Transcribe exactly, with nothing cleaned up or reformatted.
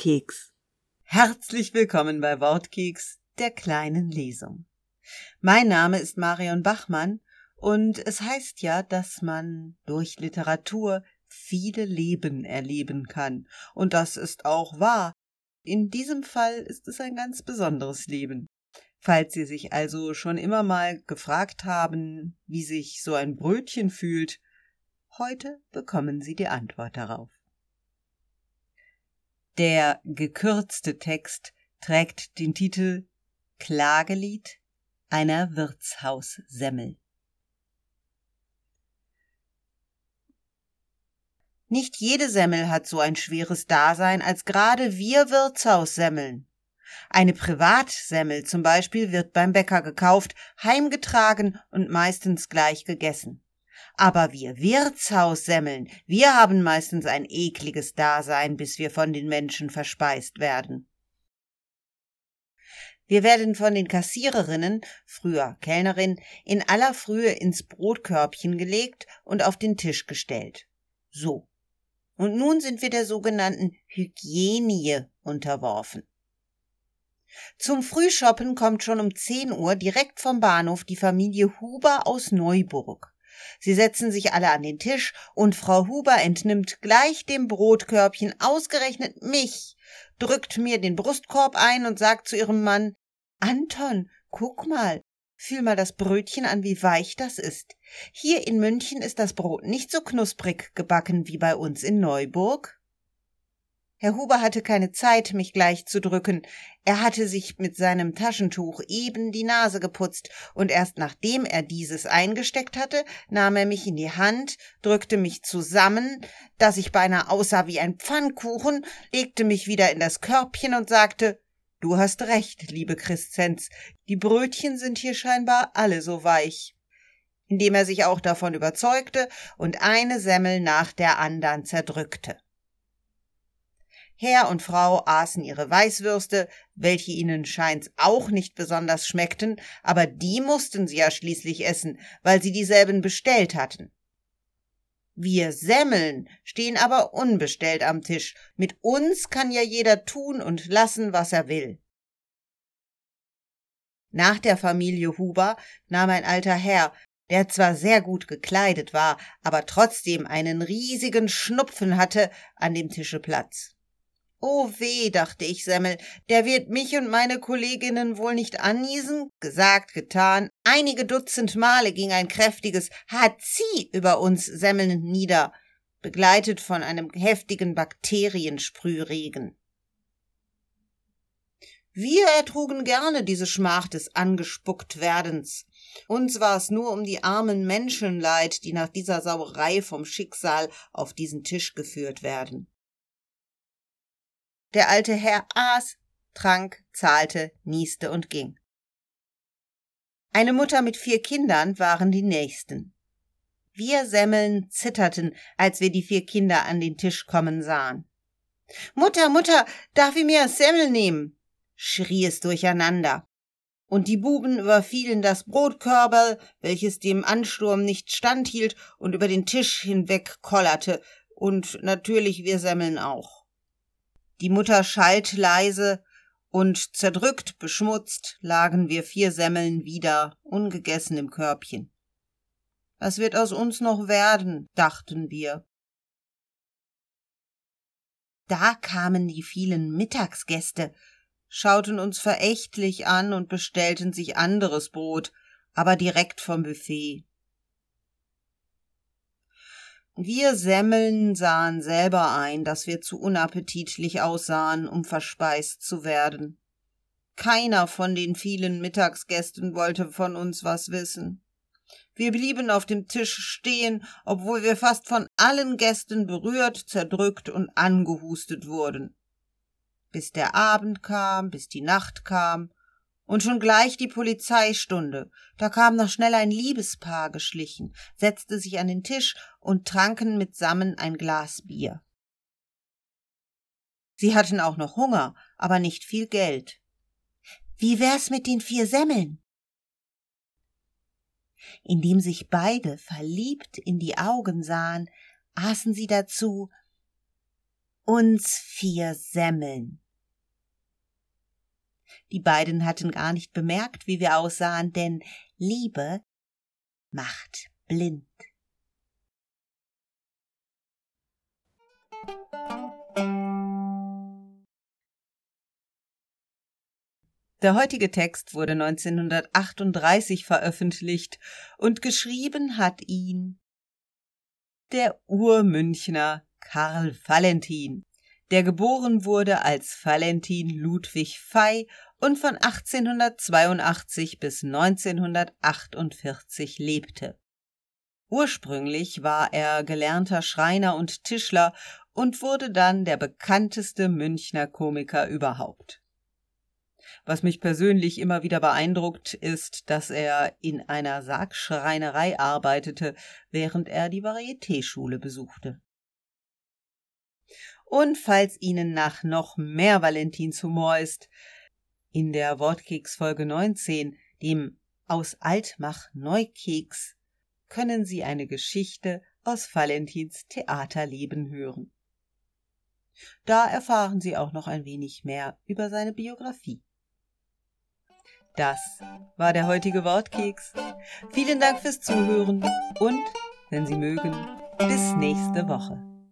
Wortkeks. Herzlich willkommen bei Wortkeks, der kleinen Lesung. Mein Name ist Marion Bachmann und es heißt ja, dass man durch Literatur viele Leben erleben kann. Und das ist auch wahr. In diesem Fall ist es ein ganz besonderes Leben. Falls Sie sich also schon immer mal gefragt haben, wie sich so ein Brötchen fühlt, heute bekommen Sie die Antwort darauf. Der gekürzte Text trägt den Titel Klagelied einer Wirtshaussemmel. Nicht jede Semmel hat so ein schweres Dasein als gerade wir Wirtshaussemmeln. Eine Privatsemmel zum Beispiel wird beim Bäcker gekauft, heimgetragen und meistens gleich gegessen. Aber wir Wirtshaussemmeln, wir haben meistens ein ekliges Dasein, bis wir von den Menschen verspeist werden. Wir werden von den Kassiererinnen, früher Kellnerin, in aller Frühe ins Brotkörbchen gelegt und auf den Tisch gestellt. So. Und nun sind wir der sogenannten Hygienie unterworfen. Zum Frühshoppen kommt schon um zehn Uhr direkt vom Bahnhof die Familie Huber aus Neuburg. Sie setzen sich alle an den Tisch und Frau Huber entnimmt gleich dem Brotkörbchen ausgerechnet mich, drückt mir den Brustkorb ein und sagt zu ihrem Mann: »Anton, guck mal, fühl mal das Brötchen an, wie weich das ist. Hier in München ist das Brot nicht so knusprig gebacken wie bei uns in Neuburg.« Herr Huber hatte keine Zeit, mich gleich zu drücken. Er hatte sich mit seinem Taschentuch eben die Nase geputzt, und erst nachdem er dieses eingesteckt hatte, nahm er mich in die Hand, drückte mich zusammen, dass ich beinahe aussah wie ein Pfannkuchen, legte mich wieder in das Körbchen und sagte: »Du hast recht, liebe Crescenz, die Brötchen sind hier scheinbar alle so weich«, indem er sich auch davon überzeugte und eine Semmel nach der andern zerdrückte. Herr und Frau aßen ihre Weißwürste, welche ihnen scheint's auch nicht besonders schmeckten, aber die mussten sie ja schließlich essen, weil sie dieselben bestellt hatten. Wir Semmeln stehen aber unbestellt am Tisch. Mit uns kann ja jeder tun und lassen, was er will. Nach der Familie Huber nahm ein alter Herr, der zwar sehr gut gekleidet war, aber trotzdem einen riesigen Schnupfen hatte, an dem Tische Platz. »Oh weh«, dachte ich Semmel, »der wird mich und meine Kolleginnen wohl nicht anniesen?« Gesagt, getan. Einige Dutzend Male ging ein kräftiges Hatschi über uns Semmeln nieder, begleitet von einem heftigen Bakteriensprühregen. Wir ertrugen gerne diese Schmach des Angespucktwerdens. Uns war es nur um die armen Menschen leid, die nach dieser Sauerei vom Schicksal auf diesen Tisch geführt werden. Der alte Herr aß, trank, zahlte, nieste und ging. Eine Mutter mit vier Kindern waren die Nächsten. Wir Semmeln zitterten, als wir die vier Kinder an den Tisch kommen sahen. »Mutter, Mutter, darf ich mir Semmel nehmen?« schrie es durcheinander. Und die Buben überfielen das Brotkörberl, welches dem Ansturm nicht standhielt und über den Tisch hinweg kollerte, und natürlich wir Semmeln auch. Die Mutter schalt leise, und zerdrückt, beschmutzt, lagen wir vier Semmeln wieder, ungegessen im Körbchen. Was wird aus uns noch werden, dachten wir. Da kamen die vielen Mittagsgäste, schauten uns verächtlich an und bestellten sich anderes Brot, aber direkt vom Buffet. Wir Semmeln sahen selber ein, dass wir zu unappetitlich aussahen, um verspeist zu werden. Keiner von den vielen Mittagsgästen wollte von uns was wissen. Wir blieben auf dem Tisch stehen, obwohl wir fast von allen Gästen berührt, zerdrückt und angehustet wurden. Bis der Abend kam, bis die Nacht kam und schon gleich die Polizeistunde. Da kam noch schnell ein Liebespaar geschlichen, setzte sich an den Tisch und tranken mitsammen ein Glas Bier. Sie hatten auch noch Hunger, aber nicht viel Geld. »Wie wär's mit den vier Semmeln?« Indem sich beide verliebt in die Augen sahen, aßen sie dazu uns vier Semmeln. Die beiden hatten gar nicht bemerkt, wie wir aussahen, denn Liebe macht blind. Der heutige Text wurde neunzehnhundertachtunddreißig veröffentlicht und geschrieben hat ihn der Urmünchner Karl Valentin, der geboren wurde als Valentin Ludwig Fey und von achtzehnhundertzweiundachtzig bis neunzehnhundertachtundvierzig lebte. Ursprünglich war er gelernter Schreiner und Tischler und wurde dann der bekannteste Münchner Komiker überhaupt. Was mich persönlich immer wieder beeindruckt, ist, dass er in einer Sargschreinerei arbeitete, während er die Varietéschule besuchte. Und falls Ihnen nach noch mehr Valentins Humor ist, in der Wortkeks-Folge neunzehn, dem Aus Altmach Neukeks, können Sie eine Geschichte aus Valentins Theaterleben hören. Da erfahren Sie auch noch ein wenig mehr über seine Biografie. Das war der heutige Wortkeks. Vielen Dank fürs Zuhören und, wenn Sie mögen, bis nächste Woche.